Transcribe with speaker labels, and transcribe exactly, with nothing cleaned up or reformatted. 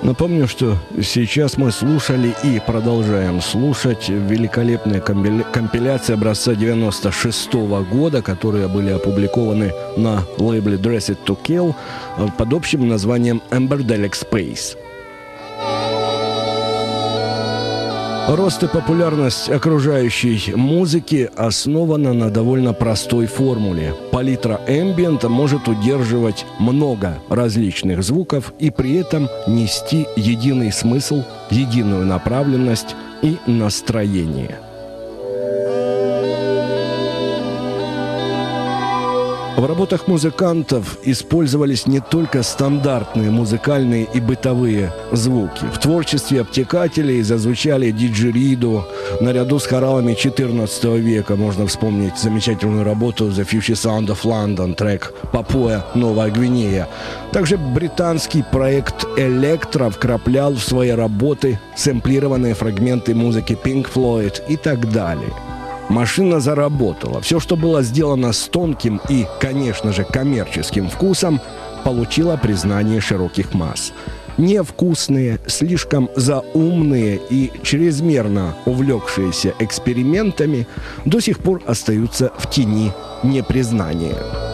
Speaker 1: Напомню, что сейчас мы слушали и продолжаем слушать великолепные компиляции образца девяносто шестого года, которые были опубликованы на лейбле Dress It To Kill под общим названием Emberdelic Space. Рост и популярность окружающей музыки основана на довольно простой формуле. Палитра эмбиента может удерживать много различных звуков и при этом нести единый смысл, единую направленность и настроение. В работах музыкантов использовались не только стандартные музыкальные и бытовые звуки. В творчестве обтекателей зазвучали диджериду. Наряду с хоралами четырнадцатого века можно вспомнить замечательную работу «The Future Sound of London», трек «Папуа Новая Гвинея». Также британский проект «Электро» вкраплял в свои работы сэмплированные фрагменты музыки Pink Floyd и так далее. Машина заработала. Все, что было сделано с тонким и, конечно же, коммерческим вкусом, получило признание широких масс. Невкусные, слишком заумные и чрезмерно увлекшиеся экспериментами до сих пор остаются в тени непризнания.